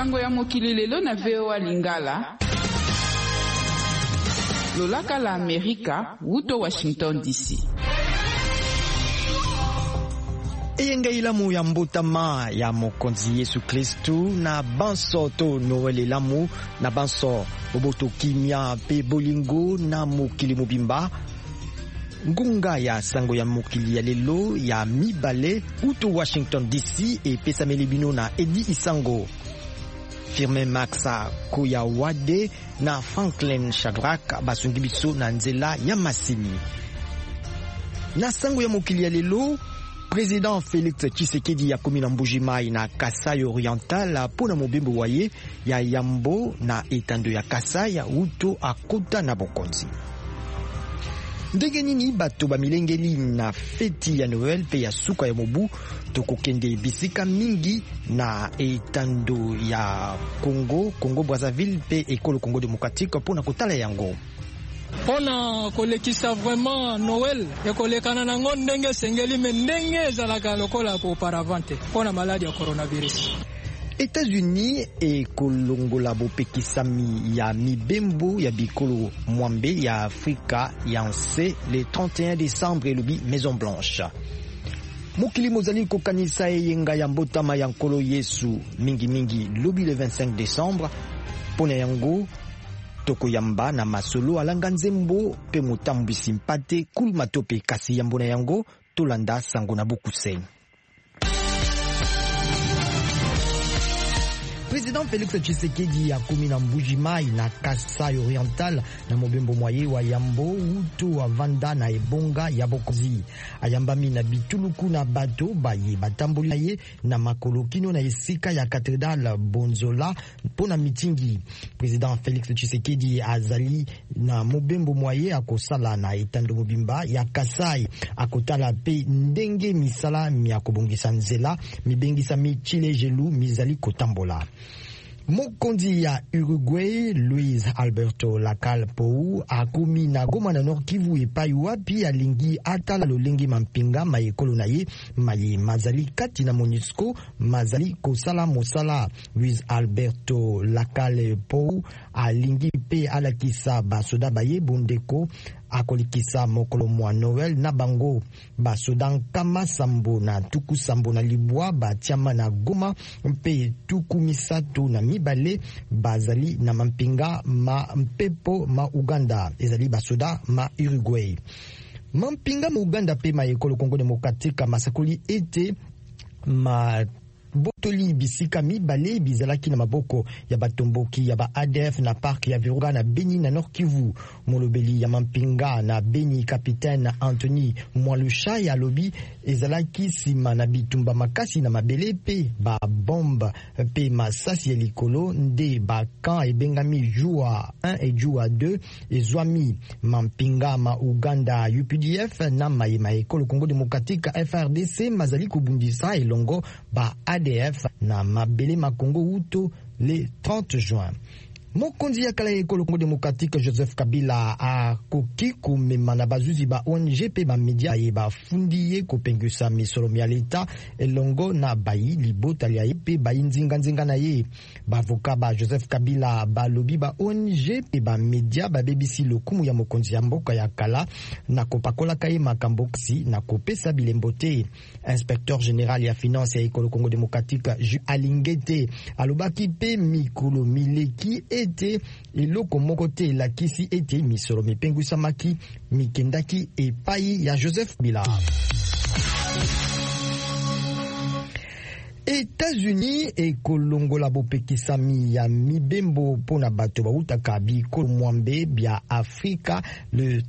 Sango ya mokili lelo na VOA Lingala. Lolaka la Amerika, wuto Washington DC. Eyenga ilamu ya mbotama ya mokonzi Yesu Kristu na banso to Noel elamu na banso boboto kimia pe bolingo na mokili mobimba. Ngunga ya sango ya mokili ya lelo ya mibale uto Washington DC e pesa melibino na Edi Isango. Firmin Maxa Koya Wade na Franklin Shadrack basungibiso na nzela ya masini. Na sango ya mokili ya lelo, Président Félix Tshisekedi ya komi na Mbujimai na Kasai Oriental pona mobembo waye ya Yambo na etando ya Kasai uto akota na bokonzi. Ndenge nini bato bamilengeli na feti ya Noel pe ya suka ya mobu tokokende bisika mingi na etando ya Congo Brazzaville pe ekolo Congo Démocratique pona kotala yango. Pona kolekisa vraiment Noel ekolekana nango ndenge sengeli mendenge ezalaka lokola auparavant pona maladie ya coronavirus. États-Unis et kolongola bopekisami ya mibembo ya bikolo mwambe ya Afrika yanse le 31 décembre elobi Maison Blanche. Mokili mozali kokanisa eyenga ya mbotama ya nkolo Yesu mingi lobi le 25 décembre pona yango tokoyamba na masolo alanga nzembo pe motambwisi mpate kul matope kasi yambo na yango tolanda sango na bokuse. Président Félix Tshisekedi akomi na Mbujimai na Kasai Oriental na mobembo mwaye wa Yambo uto wa Vanda na ebonga ya bokonzi. Ayambami na bituluku na bato baye batamboli na ye na makolo kino na esika ya Cathédrale Bonzola pona mitingi. Président Félix Tshisekedi azali na mobembo mwaye akosala na etando mobimba ya Kasai akotala pe ndenge misala mi akobongisa nzela mibengisa mi chile jelu mizali kotambola. Mokonzi ya Uruguay Luis Alberto Lacalle Pou akomi na Goma na Nord Kivu epai wapi alingi atala lolenge mampinga maekolo na ye maye mazali kati na MONUSCO mazali kosala mosala. Luis Alberto Lacalle Pou alingi pe alakisa basoda baye bondeko akolikisa mokolo mwa Noel na bango basoda nkama sambo na tuku sambo na libwa batiama na Goma mpe tuku misato na mibale bazali na mampinga ma mpepo ma Uganda ezali basoda ma Uruguay. Mampinga ma Uganda pe ma ekolo Congo Démocratique masakoli ete ma botoli bisika mibale bizalaki na maboko ya batomboki ya ba ADF na park ya Virunga na Beni na Nord Kivu. Molobeli ya mampinga na Beni capitaine Anthony Mwalusha ya lobi ezalaki sima na bitumba makasi na mabele pe ba bombe pe masasi ya likolo nde ba kan ebengami joua 1 et joua 2 ezwami mampinga ma Uganda UPDF na mayema ekolo Congo Démocratique FRDC mazali kubundisa elongo ba ADF na mabele makongo uto le 30 juin. Mokonzi ya kala ekolo Congo Démocratique Joseph Kabila akoki komema na bazuzi ba ONG pe ba media ye ba fundiye kopengisa misolo ya leta elongo na bayi libota ya pe ba nzinga na ye. Bavoka ba Joseph Kabila ba lobi ba ONG pe ba media ba bebisi lokumu ya mokonzi ya mboka ya kala na kopakola kaye makamboksi na kopesa bilembote. Inspecteur général ya finance ya ekolo Congo Démocratique Alingete alobaki pe mikolo mileki ete eloko moko te lakisi ete misolo mipengwisamaki mikendaki epai ya Joseph Kabila. États-Unis ekolongola bopekisami ya mibembo pona bato bautaka bikolo mwambe bya Afrika le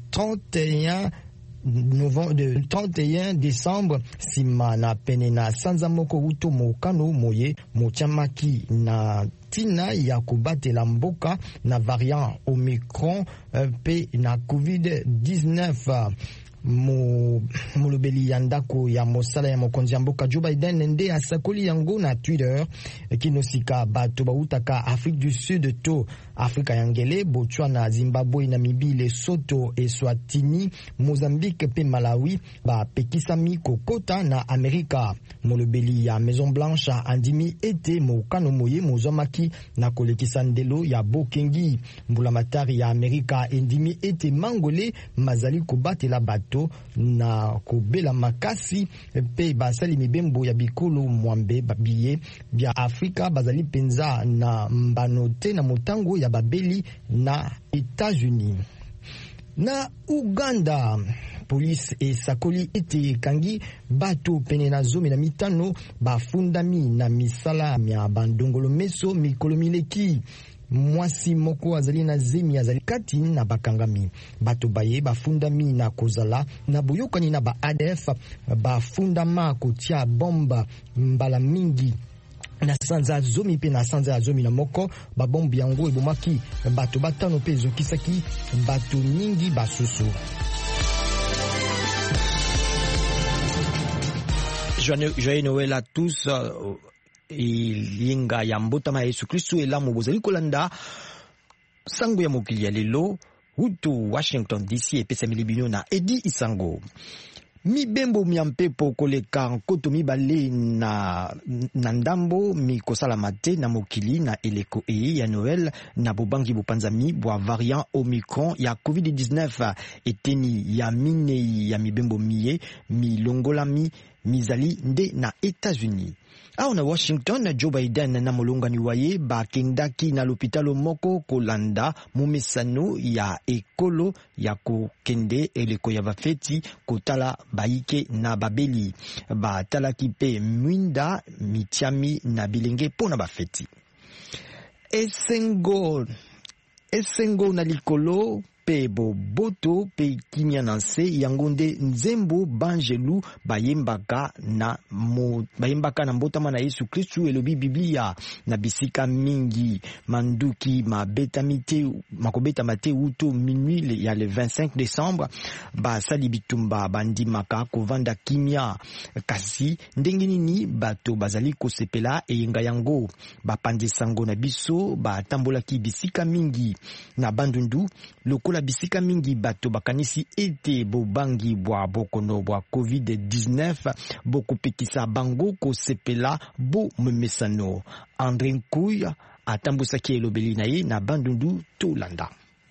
31 décembre sima na pene na sanza moko uto mokano moye mochamaki na tina ya kobatela mboka na variant Omicron pe na COVID-19. Molobeli ya ndako ya mosala ya mokonzi ya mboka Joe Biden nde asakoli yango na Twitter kinosika bato bautaka Afrique du Sud to Afrika ya Ngele, Botswana, Zimbabwe, Namibie, Lesotho, Eswatini, Mozambique pe Malawi ba pekisami kokota na Amerika. Molobeli ya Maison Blanche andimi ete mokano moye mozomaki na kolekisa ndelo ya bokengi. Mbulamatari ya Amerika endimi ete mangole mazali kobatela bato na kobela makasi pe basali mibembo ya bikolo mwambe babiye bya Afrika bazali penza na mbanote na motango ya babeli na Etats-Unis. Na Uganda, police esakoli ete kangi bato pene na 15 bafundami na misala ya bandongolo meso mikolo mileki. Mwasi moko azali na zemi azali kati na bakangami. Bato baye bafundami na kozala na boyokani na ba ADF bafundama kotia bomba mbala mingi na sanza zomi pe na sanza zomi na moko babombi yango ebomaki bato batano pe ezokisaki bato mingi basusu. Joyeux Noël à tous. Ilinga ya mbotama ya Yesu Kristu elamu bozali kolanda sango ya mokili ya lelo hutu Washington DC epesa milibino na Edi Isango. Mibembo miampepo koleka nkoto mibale na ndambo mikosala mate na mokili na eleko ya Noël na bobangi bopanzami bwa variant Omicron ya COVID-19 eteni ya mine ya mibembo miye milongolami mizali nde na Etats-Unis. Aho na Washington, Joe Biden na molongani waye bakendaki na lopitalo moko kolanda mumesano ya ekolo ya kokende eleko ya bafeti kotala baike na babeli batalaki pe mwinda mitiami na bilenge pona bafeti. Esengo na likolo pe boboto pe kimia nanse yangonde nzembo banjelu bayembaka na mbotama na Yesu Kristu elobi Biblia na bisika mingi manduki makobeta mate uto minuit ya le 25 décembre basali bitumba bandimaka kovanda kimia kasi ndenge nini bato bazali kosepela eyenga yango bapandisango na biso batambolaki bisika mingi na bandundu lokola bisika mingi bato bakanisi ete bobangi bwa bokono bwa COVID-19 bokopekisa bango kosepela bo memesano. André Nkouya atambusaki elobeli na ye na bandundu tolanda.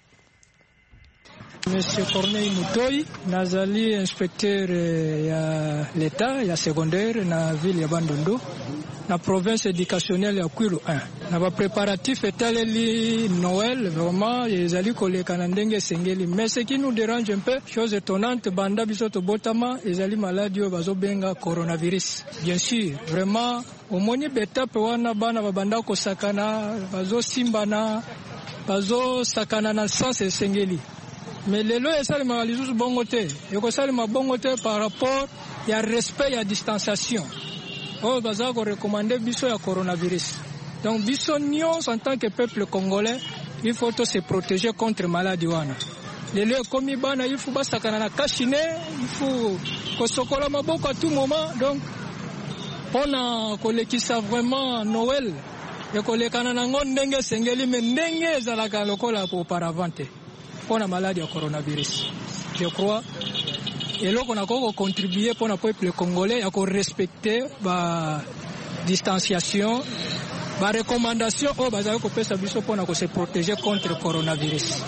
Monsieur Corneille Mutoi, nazali inspecteur ya l'État ya secondaire na ville ya Bandundu na province éducationnelle ya Kwilu 1. Na ba préparatif etaleli Noël vraiment ezali koleka na ndenge sengeli, mais ce qui nous dérange un peu, chose étonnante, banda biso to botama ezali maladie bazo benga coronavirus. Bien sûr, vraiment omoni betape wana bana babanda ko sakana bazo simbana bazo sakana na sens sengeli. Mais lelo esali malizusu bongo te, ekosali mabongo te par rapport ya respect ya distanciation. Oh baza ko recommander biso ya coronavirus. Donc biso nyons en tant que peuple congolais, il faut se protéger contre maladie wana. Lelo komi bana il faut basakana na kashine, il faut kosokola maboko à tout moment. Donc on a kolekisa vraiment Noël. Ekolekana na ndenge sengeli me ndenge ezalaka lokola auparavant te. Pour la maladie du coronavirus. Je crois et là on a contribué pour le peuple congolais à respecter la distanciation, la recommandation pour se protéger contre le coronavirus.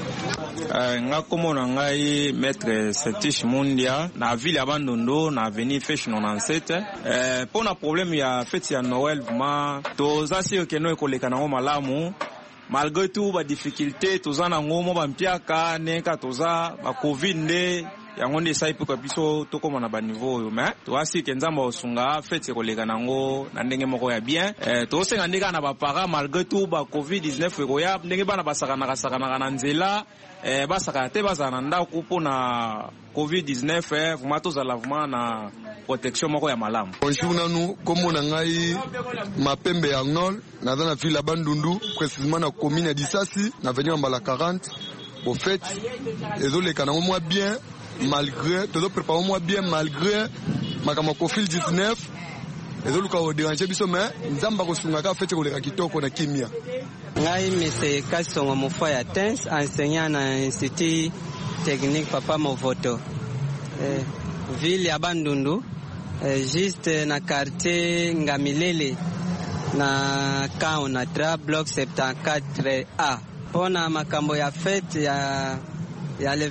Nga komona ngai maître Setish Mundia na ville ya Bandundu na avenue Fesh 97 pour na problème ya fête ya Noël vraiment toza si okeno ekoleka na malamu. Malgré tout ba difficulté toza na ngomo ba mpiaka neka toza ba covid nde yango nde sai pour biso tokoma na ba niveau yo mais to asi kenzamba osunga fete koleka nango na ndenge moko ya bien to senga ndeka na ba para malgré tout ba covid 19 ko ya ndenge bana basakana na nzela basaka te bazana ndako pona covid 19 vraiment tozala vraiment na protection moko ya malamu. Bonjour nanu komona ngai mapembe ya ngol na dans la ville ya Bandundu précisément na commune ya Disasi na avenue Mbala 40 au fait ezoleka nango moi bien malgré todo préparer moi bien malgré makama covid 19 ezoluka o déranger biso mais nzamba ko sunga ka fete ko leka kitoko na kimia. Ngai Mr. Kasongo Mufaya Tens, enseignant na Institut Technique Papa Movoto. Ville ya Bandundu, juste na quartier Ngamilele na Kaonatra bloc 74A. Pona makambo ya fête ya le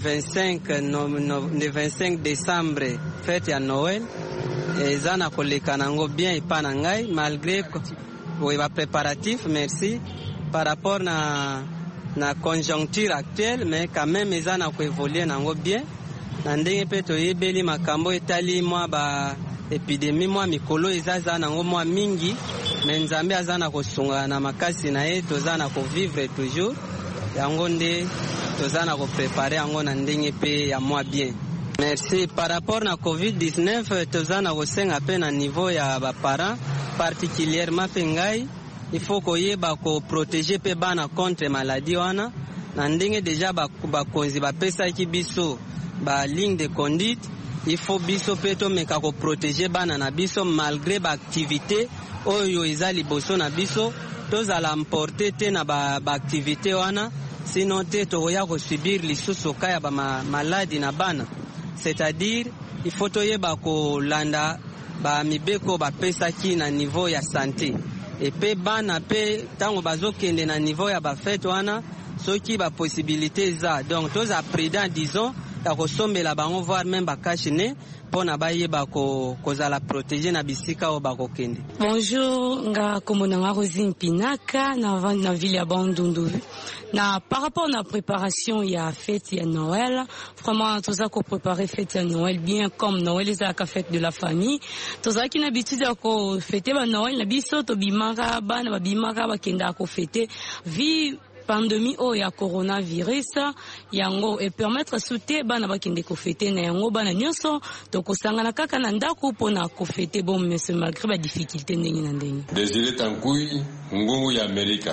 25 décembre fête ya Noël ezana koleka nango bien ipana ngai malgré ba préparatif merci par rapport na conjoncture actuelle mais quand même ezana ko évoluer nango bien na ndenge pe to yebeli makambo etali mwa ba epidémie mwa mikolo ezaza nango mwa mingi mais nzambe azana kosunga na makasi na ye tozana ko vivre toujours yango nde tozana ko préparer yango na ndenge pe ya mwa bien. Merci. Par rapport na COVID-19 tozana ko senga pe na niveau ya ba parents particulièrement pe ngai il faut koyeba ko protéger pe bana contre maladie wana na ndenge déjà ba konzi ba pesa ki biso ba ligne de conduite il faut biso pe to meka ko protéger bana na biso malgré ba activité oyo eza liboso na biso tozala emporter te na ba activité wana sinon te toya ko subir lisusu kaya ba maladie na bana. C'est-à-dire il faut toyeba ko landa ba mibeko ba pesa ki na niveau ya santé et pe bana pe tango bazokende na niveau ya ba fête wana soki ba possibilité za donc toza prudent disons ya kosombela bango voir même ba kashine pona bayeba ko kozala protéger na bisika o bakokende. Bonjour nga komona nga Rosine Pinaka na ville ya Bandundu. Na par rapport à la préparation il y a fête ya Noël vraiment tout ça ko préparer fête ya Noël bien comme Noël est la fête de la famille tout ça qui n'habitude à ko fêter ba Noël na biso to bimaka bana ba bimaka ba kenda ko fêter vie pandémie o ya coronavirus yango et permettre souté bana ba kende ko fêter na yango bana nyonso to ko sangana kaka na ndako pona ko fêter bon mais malgré ba difficulté ndenge na ndenge. Désiré Tankui ngungu ya Amerika.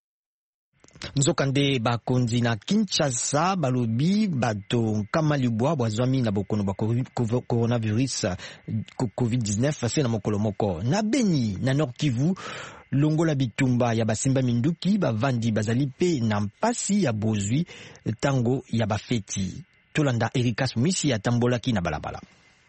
Nzokande bakonzi na Kinshasa balobi bato kama libwa bwazwami na bokono ba coronavirus COVID-19 c'est na mokolo moko na Beni na Nord Kivu longola bitumba ya basimba minduki bavandi bazali pe na mpasi ya bozwi tango ya bafeti tolanda Erikas Misi ya tambolaki na balabala.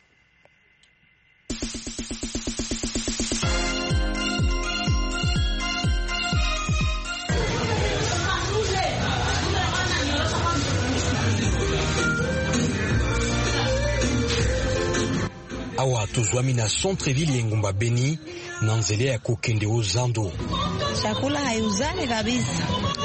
Awa tuzwami na centre-ville Ngumba Beni na nzele ya kokende Ozando. Chakula haiuzani kabisa.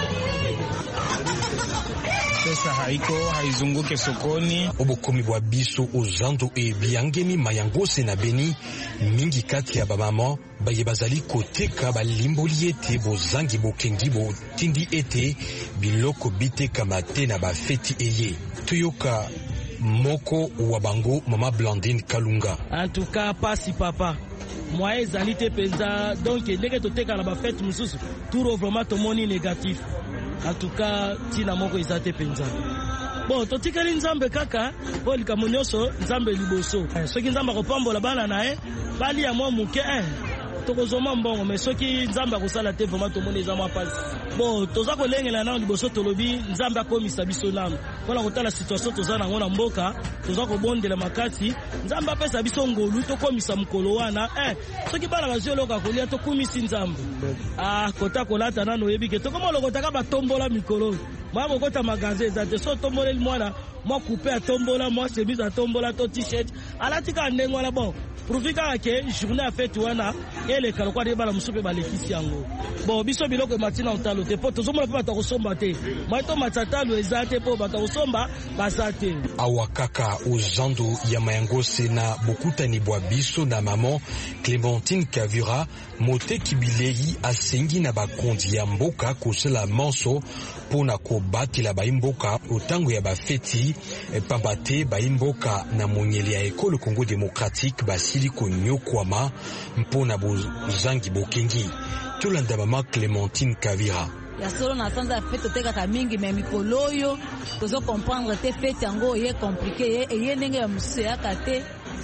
Pesa haiko haizunguke sokoni. Obokomi bwa biso Ozando e biangemi mayangose na Beni mingi kati ya bamama baye bazali koteka balimboli ete bozangi bokengi bo tindi ete biloko biteka mate na bafeti eye. Tuyoka moko wa bango mama Blandine Kalunga. En tout cas pasi papa moi ezali te penza donc ndenge toteka na ba fête mususu tout vraiment tomoni négatif. En tout cas tina moko ezate penza bon totikali nzambe kaka po likamonyoso nzambe liboso soki nzambe kopambola bana nae bali ya mwa muke tokozoma mbongo mais soki nzambe akosala te vraiment tomoni eza mwa pasi bon toza kolengela na liboso tolobi nzambe akomisa biso nano mpona kotala situation toza nango na mboka toza kobondela makasi nzambe apesa biso ngolu tokomisa mokolo wana soki bana bazwi eloko kolia tokumisi nzambe kota kolata nano oyebi ke tokomolokotaka batombola mikolo mwa kokota magasin eza te so tomboleli mwana mwa coupe atombola mwa chemise atombola to t-shirt alatika ndenge wana bon profika ke journée a fête wana eleka lokwa de bala musupe balekisi yango bon biso biloko matina ontalo te po tozomona pe batakosomba te mwaito matatalo ezate po batakosomba basate awakaka Ozando ya mayangose na bokutani bwa biso na maman Clémentine Kavura mote kibilei asengi na bakondi ya mboka kosala manso pona kobatela baimboka otango ya bafeti pambate baimboka na monyele ya ekolo Congo démocratique basili konyokwama mpona bozangi bokengi tolanda mama Clémentine Kavira ya solo na sanza fete teka ka mingi me mikoloyo tozo comprendre te fete yango ye compliqué ye ndenge ya musu ya kate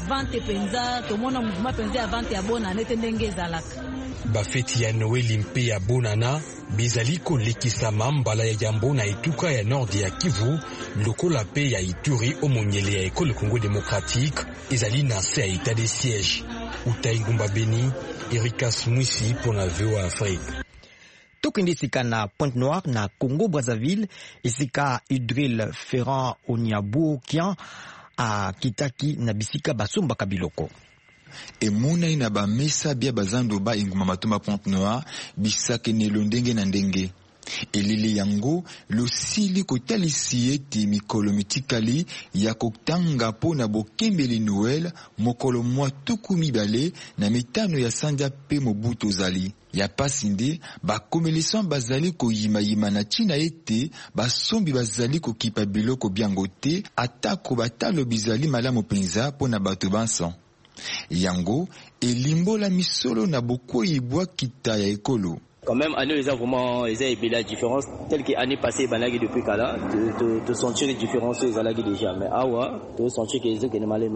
vente penza tomona mouvement penza ya vente ya bona nete ndenge ezalaka. Bafeti ya Noeli mpe ya bonana bizali kolekisama mbala ya Yambo na etuka ya nord ya Kivu lokola pe ya Ituri omonyele ya Ekole Congo Démocratique ezali na se ya état de siège. Utai Ngumba Beni, Erikas Mwisi pour la VOA Afrique. Tokende sika na Pointe-Noire na Congo Brazzaville isika Udril Ferrand Oniabu Kian a Kitaki na bisika basumba kabiloko. Emuna ina ba mesa bia bazando ba inguma matumba Pointe-Noire bisake nelo ndenge na ndenge. Elili yango losili kotalisi ete mikolo mitikali ya kotanga po na bokembeli Noël mokolo mwa tuku mibale na mitano ya sanja pe Mobutu zali. Ya pasinde bakomelesan bazali koyima na China ete basombi bazali kokipa biloko biango te atako batalo bizali malamu penza po na bato bansan. Yango elimbola misolo na bokoyi bwa kita ya ekolo. Quand même, année les vraiment la différence telle que année passée banagi depuis kala de sentir les différences les alagi déjà mais awa de sentir que les que malé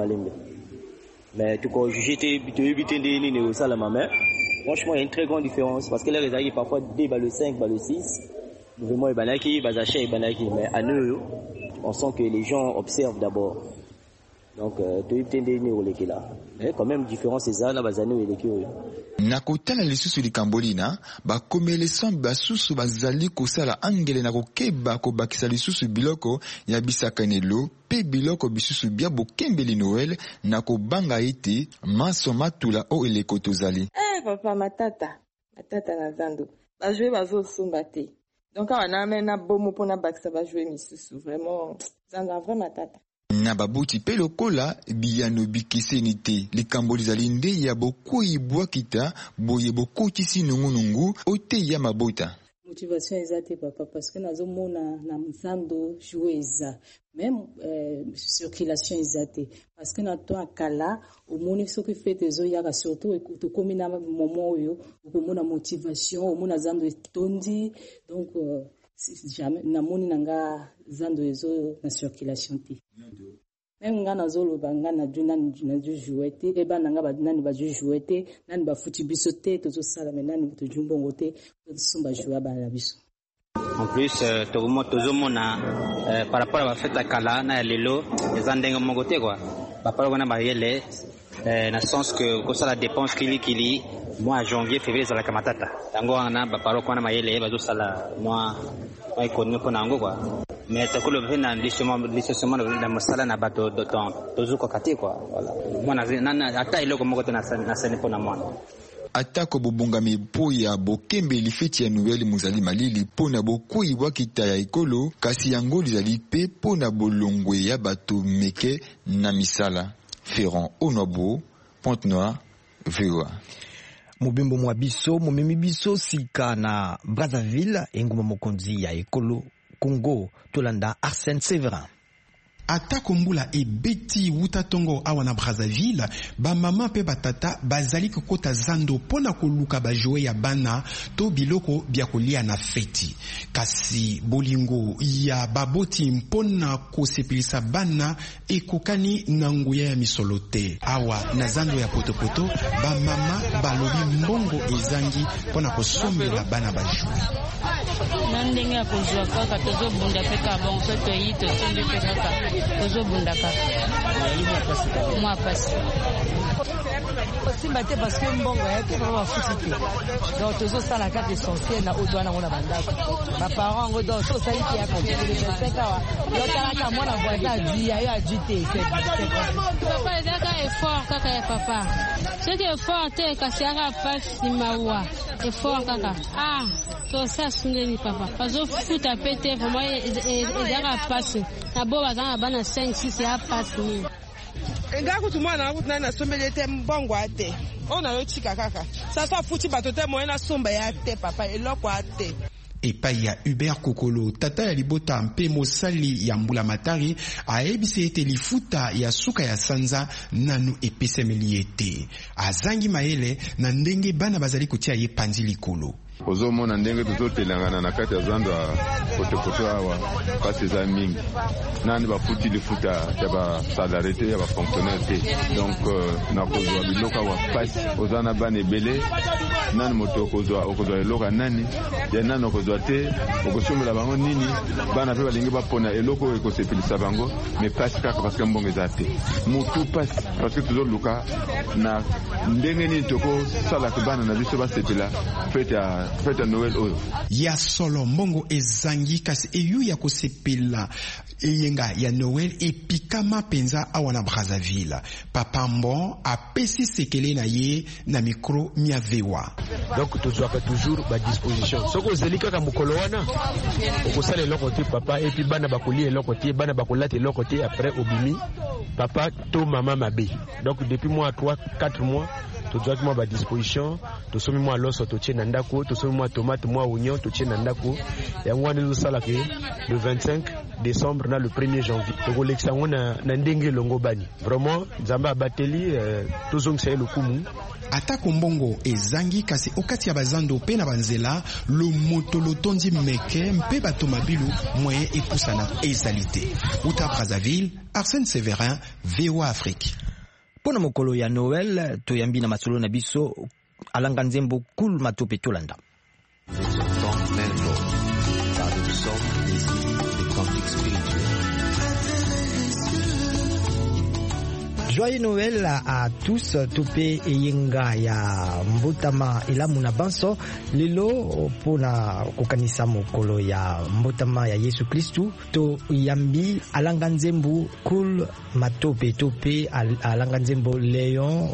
mais tout quand j'étais éviter des au ça la maman franchement il y a une très grande différence parce que les alagi parfois des balles 5 balles 6 mouvement et banaki bazacha et banaki mais à nous on sent que les gens observent d'abord. Donc tu éviter des néolés là mais quand même différence c'est ça là bazano et les curieux. Nakotala lisusu likambolina bakomelesan basusu bazali kosala angele na kokeba kobakisa lisusu biloko ya bisakanelo pe biloko bisusu bia bokembeli Noël na kobanga ete maso matula o eleko tozali. Papa matata na zando bajouer bazo sumba te donc on amena bomo pona bakisa bajouer misusu vraiment zanga vraiment matata. Na babuti pe lokola biyano bikeseni te likambo lizali nde ya bokoyi bwakita boye bokotisi nungunungu ote ya mabota. Motivation ezate papa parce que nazomona na mzando jouer eza même circulation ezate parce que na to akala omoni soki fete zo yaka surtout to komina moment oyo okomona motivation omona zando etondi donc jamais namoni nanga zando ezo na circulation te même ngana zolo bangana duna na jouer te eba nanga ba nani ba jouer te nani ba futi biso te tozo sala menani to jumbongo te to sumba jouer ba la biso. En plus tozo mona par rapport à la fête à kala na lelo ezandenga mogote quoi ba parole na ba yele na sens que ko sala dépense kili mois janvier février za la kamatata tango na ba parole ko na mayele ba zo sala mois ay konne ko nango quoi mais takolo vena lisement na masala na bato de temps tozuko kati quoi voilà mona na ata iloko moko na sane pona mwana atako bobungami po ya bokembeli feti ya Noël muzali malili po na bokoyi bwakita ya ekolo kasi yango lizali pe po na bolongwe ya bato meke na misala. Ferrand Onobo, Pointe-Noire, VOA. Mobimbo mwa biso momemi biso sika na Brazzaville enguma mokonzi ya ekolo Congo tolanda Arsène Séverin. Atako mbula ebeti wuta tongo awa na Brazzaville ba mama pe batata bazali kokota zando pona koluka ba joe ya bana to biloko bya kolia na feti kasi bolingo ya baboti mpona kosepelisa bana ekokani na nguya ya misolote awa na zando ya potopoto ba mama balobi mbongo ezangi pona kosombela bana ba joe nandenge ya kozwa kaka tozobunda pe ka bon so toyi tosombi pe kaka tozobunda kaka mwa pasi osimba te parce que mbongo ya te vraiment bafuti te donc tozosala kaka essentiel na oyo wana ngo na bandako baparent ngo donc so osali te ya konteawa yotalaka mwana voisin adi ya yo adi te papa ezaka effort kaka ya papa soki effort te kasi aka pasi mawa effort kaka tosa sundeli papa bazofuta pe te vraiment ezaka pasi na bo bazanga na bana 5-6 ya pasi enga kutu mwana akuti nani nasombeli ete mbongo ate oyo nayotika kaka sasa afuti bato te moye nasomba ya te papa eloko ate epai ya Hubert Kokolo tata ya libota mpe mosali ya mbula matari ayebisi ete lifuta ya suka ya sanza nanu epesemeli ete azangi mayele na ndenge bana bazali kotia ye panzi likolo. ozomona ndenge tozotelangana na kati ya zando ya potepoto awa pasi eza mingi nani bafuti lifuta ya basalare te ya bafonctionnaire te donc nakozwa biloko awa pasi oza na bana ebele nani moto okozwa eloko ya nani ya nani okozwa te okosombela bango nini bana mpe balingi bapona eloko oyo ekosepelisa bango me pasi kaka parce mbongo eza te motu pasi parce que tozoluka na ndenge nini tokosalaka bana na biso basepela fete ya Noël oyo ya solo mbongo ezangi kasi eyu ya kosepela eyenga ya Noël epikama penza awa na Brazzaville. Papa Mbon apesi sekele na ye na micro miavewa. Donc tozwaka toujours ba disposition soko ozelika ka mokolo wana okosala eloko te papa et puis bana bakolia eloko te bana bakolata eloko te après obimi papa to mama mabe. Donc depuis moi 3-4 mois tozwaki mwa ba disposition tosomi mwa loso totie na ndako tosomi mwa tomate mwa oignon totie na ndako yango wana ezosala ke le 25 décembre na le 1er janvier tokolekisa yango na ndenge longo bani vraiment nzambe abateli tozongisa ye lokumu atako mbongo ezangi kasi okati ya bazando pe na banzela lo moto lotondi meke mpe bato mabilu moyen epusana ezalite uta Brazzaville Arsène Séverin VOA Afrique. Pona mokolo ya Noël toyambi na masolo na biso alanga nzembo kul matope tolanda. Joyeux Noël à tous, topé eyenga ya mbotama elamu na banso lelo pona kokanisa mokolo ya mbotama ya Yesu Kristu to yambi alanga nzembo kul matope tope alanga nzembo Leon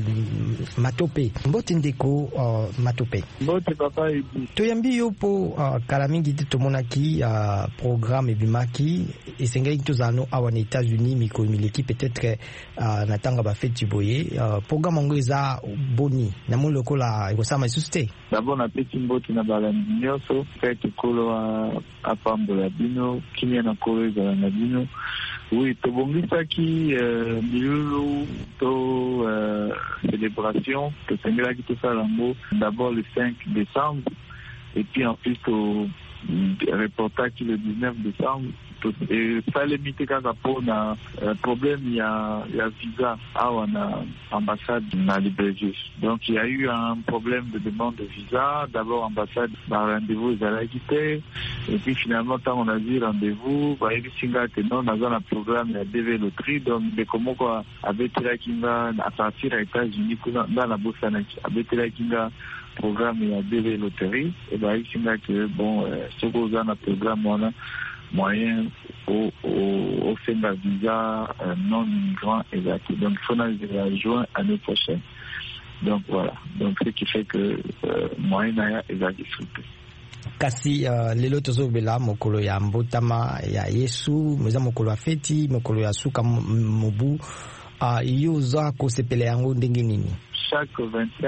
matope mbote ndeko matope mbote papa ibi to yambi yo po kala mingi te tomonaki programme bimaki esengeli tozano awa na États-Unis mikolo mileki peut-être na tanga ba feti boye programme ngo eza boni na mo lokola ekosama isuste d'abord na petit mboti na bala nyonso feti kolo a pambola bino kimia na kolo eza na bino oui tobongisaki bilulu to célébration to sengelaki to salambo d'abord le 5 décembre et puis en plus au reportage le 19 décembre et ça limité kaka pona problème ya visa awa na ambassade na Libreville. Donc il y a eu un problème de demande de visa, d'abord ambassade par rendez-vous ezalaki et puis finalement tant on a dit rendez-vous ba ebisinga te non na zona programme ya DV loterie donc de comment quoi abetela kinga à partir des États-Unis dans la bourse abetela kinga programme ya DV loterie et ba ebisinga que bon ce qu'on a na programme on moyen au fait de visa non migrant exact. Donc il faut en juin l'année prochaine. Donc voilà. Donc ce qui fait que moyen naya exact disfruté. Kasi lelo tozobela mokolo ya mbotama ya Yesu, meza mokolo ya feti, mokolo ya suka mobu iyo za kosepele yango ndenge nini? Chaque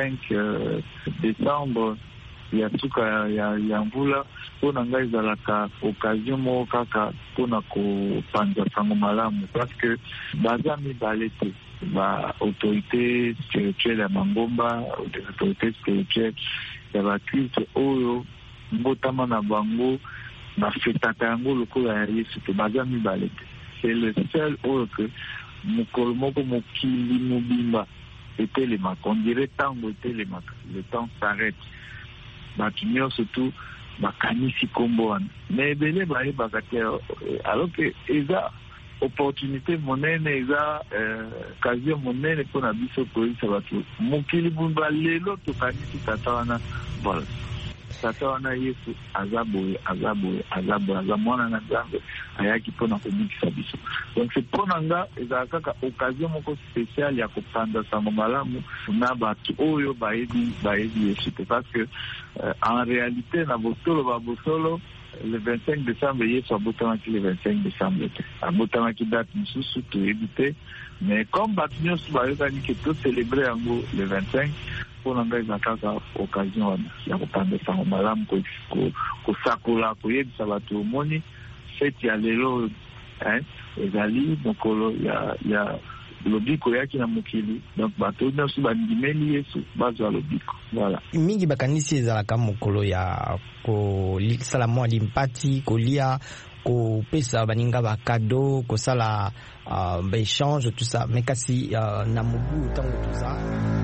25 décembre ya suka ya mvula pona ngai zalaka occasion mo kaka pona kopanza sango malamu parce que baza mibale te ba autorité spirituelle ya mangomba autorité spirituelle ya baculte oyo mbotama na bango bafetaka yango lokola ya Yesu te baza mibale te c'est le seul oyo que mokolo moko mokili mobimba etelemaka on dirait tango etelemaka le temps s'arrête bato nyonso tu bakanisi kombo wana mais ebele bayebaka te alors que eza opportunité monene eza occasion monene mpona biso koyisa bato mokili bumba lelo tokanisi tata wana voilà tata wana Yesu aza boye aza mwana na Nzambe ayaki mpona komikisa biso donc c'est mpona nga ezala kaka occasion moko spéciale ya kopanza sango malamu na bato oyo bayebi Yesu te parce que en réalité na bosolo le 25 décembre Yesu abotamaki le 25 décembre te abotamaki date mosusu toyebi te mais comme bato nyonso bayokani ke tocélébre yango le 25 mpona ngai eza kaka occasion wana ya kopanda sango malamu kosakola koyebisa bato omoni feti ya lelo ezali mokolo lobiko yaki na mokili donc bato nyonso bandimeli Yesu bazwa lobiko. Voilà. Mingi bakanisi ezalaka mokolo ya kosala mwa limpati kolia kopesa baninga bakado kosala baéchange tout ça mais kasi na mobu ntango tuza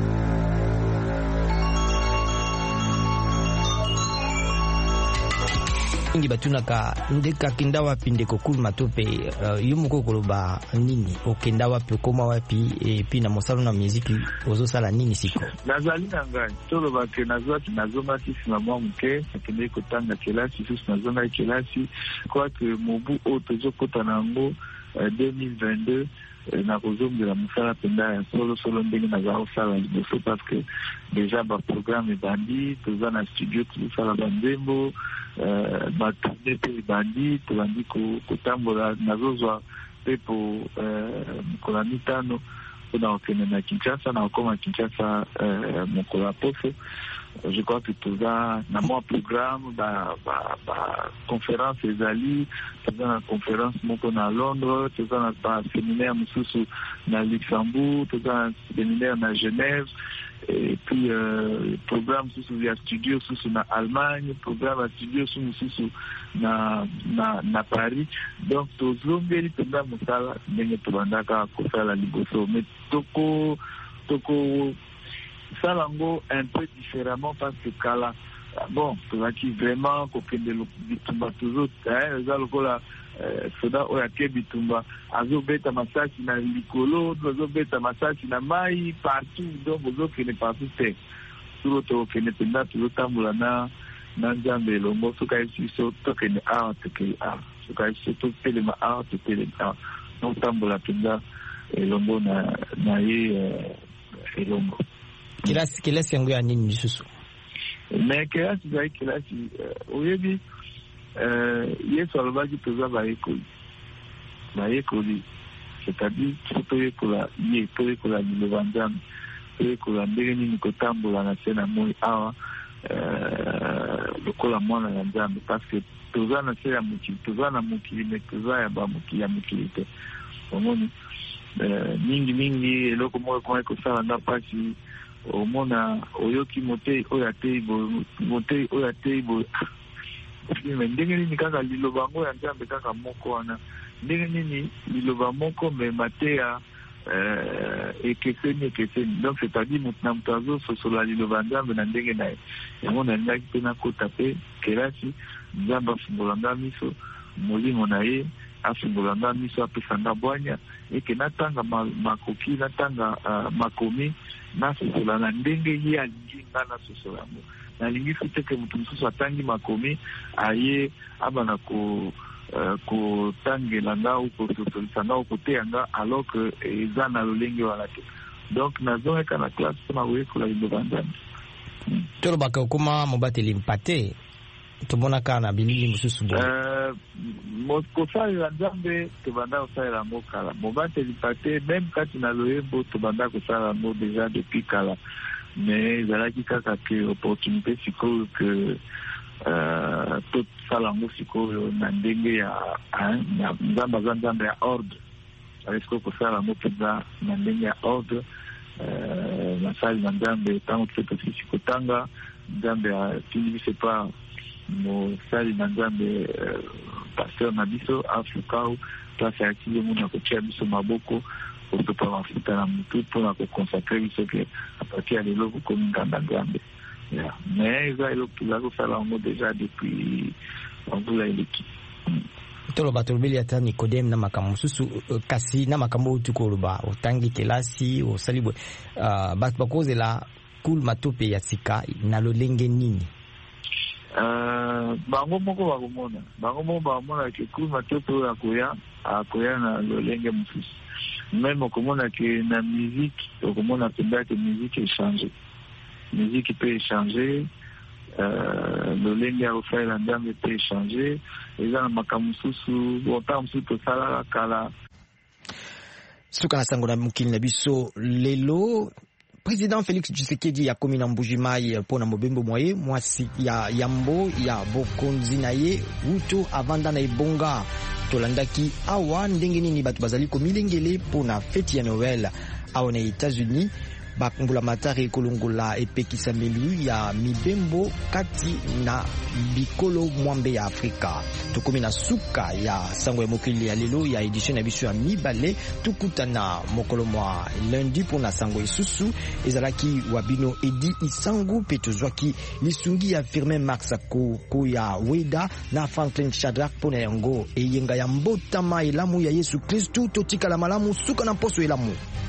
ingi batunaka ndeka kenda wapi ndeko Cool Matope yo moko koloba nini okenda wapi okoma wapi epi na mosalo na muziki ozosala nini siko nazali na ngai toloba ke nazomaki sima mwa moke akende kotanga kelasi susu nazonga kelasi kwa ke mobu oyo tozokota na yango 2022 na kozongela mosala mpenza ya solo ndenge naza kosala liboso parce que déjà baprogramme ebandi toza na studio tozosala banzembo batourne mpe ebandi tobandi kotambola nazozwa mpe po mokolo ya mitano mpona kokende na Kinshasa na kokoma Kinshasa mokolo ya poso. Je crois que toza na mwa programme ba conférence ezali toza na conférence moko na Londres, toza na ba séminaire mosusu na Luxembourg, toza na séminaire na Genève et puis programme susu ya studio susu na Allemagne, programme ya studio susu na Paris. Donc tozongeli mpenza mosala ndenge tobandaka kosala liboso mais toko salango un peu différemment parce que kala bon tozaki vraiment kokende bitumba eza lokola soda oyo ake bitumba azobeta masasi na likolo azobeta masasi na mai partout donc ozokende partout te turo tokende mpenza tozotambola na Nzambe elongo soka esi so tokende awa tokende awa soka esi totelema awa totelema awa notambola mpenza elongo na ye elongo. Kelasi yangu ya nini lisusu? Mais kelasi zai kelasi oyebi Yesu alobaki toza bayekoli c'est-à-dire toyekola ye toyekola liloba Nzambe toyekola ndenge nini kotambola na se na moi awa lokola mwana ya Nzambe parce que toza na se ya mokili toza na mokili mais toza ya bamokili ya mokili te omoni mingi eloko moko koma ekosala nga mpasi omona oyoki motei oyo atei boye ndenge nini kaka liloba yango ya Nzambe kaka moko wana ndenge nini liloba moko me mateya ekeseni donc c'est-à-dire na moto azososola liloba Nzambe na ndenge na ye yango nalingaki mpe nakota mpe kelasi Nzambe afungolanga miso molimo na ye afungolanga miso apesanga bwanya eke natanga makoki natanga makomi nasosola na ndenge ye alingi nga nasosola yango nalingi futeke moto mosusu atangi makomi aye abana kotangela nga ou kososolisa nga ou koteya nga alors que eza na lolenge wana te donc nazongeka na classe mpona koyekola liloba Nzambe tolobaka okoma mobateli mpate tomonaka na bilili mosusu kosalela Nzambe tobanda kosalela yango kala mobateli mpate meme kati na loyembo tobanda kosala yango déjà depuis kala mais ezalaki kaka ke opportunité sikoyo ke tosala yango sikoyo na ndenge ya Nzambe aza Nzambe ya ordre aresiko kosala yango mpenza na ndenge ya ordre nasali na Nzambe ntango tose tosisi kotanga Nzambe atindi biso pa mosali na Nzambe pasteur na biso afukau place ya kili muna kotia biso maboko kosopa mafuta na mutu mpona kokonsakre biso ke apati ya lelo kokomi nganda Nzambe mais eza eloko toza kosala yango déjà depuis mvula eleki toloba tolobeli ata Nikodeme na makambo mosusu kasi na makambo oyo tukoloba otangi kelasi osali boye bato bakozela Cool Matope ya sika na lolenge nini? Bango moko bakomona ke Cool Matope oyo akoya na lolenge mosusu même okomona ke na musique okomona mpenza ke musique echange musique peut échanger lolenge ya kosalela Nzambe peut échanger eza na makambo mosusu bontango mosusu tosalaka kala suka na sango na mokili na biso lelo Président Félix Tshisekedi akomi na Mbujimai mpona mobembo mwaye mwasi ya yambo ya bokonzi na ye uto avanda na ebonga tolandaki awa ndenge nini bato bazali komilengele pona fete ya Noël awa na États-Unis. Bakumbula matari kolongola epekisa melu ya mibembo kati na bikolo mwambe ya Afrika. Tukomi na suka ya sango ya mokili ya lelo ya edition ya biso ya mibale tukutana mokolo mwa lundi pona sango isusu ezalaki wabino Edi Isangu pe tozwaki lisungi ya Firmin Max ko ya Weda na Franklin Shadrack pona yango eyenga ya mbotama elamu ya Yesu Kristu totika la malamu suka na poso elamu.